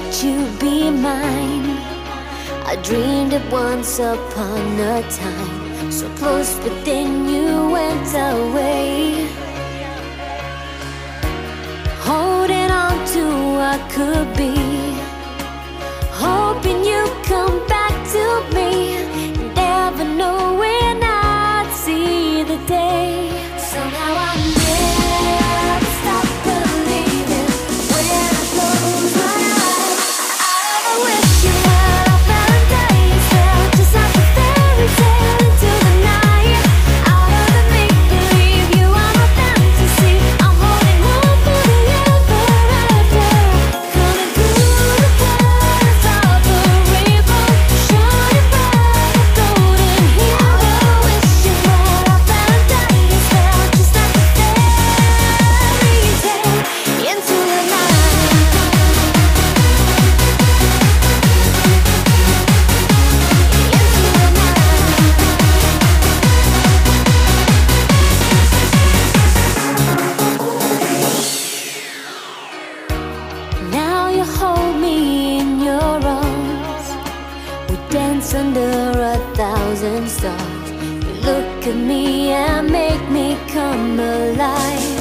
you be mine. I dreamed it once upon a time, so close but then you went away. Holding on to what could be, hoping you come back to me, never knowing I'd see the day. So now I'm never stop believing when I close my eyes. I wish you had a Valentine's Day, just like a fairy tale into the night. Out of the make-believe, you are my fantasy. I'm holding on for the ever after. Coming through the colors of the rainbow, shining bright, a golden hero. I wish you had a Valentine's Day, just like a fairy tale into the night. Now you hold me in your arms. We dance under 1,000 stars. You look at me and make me come alive.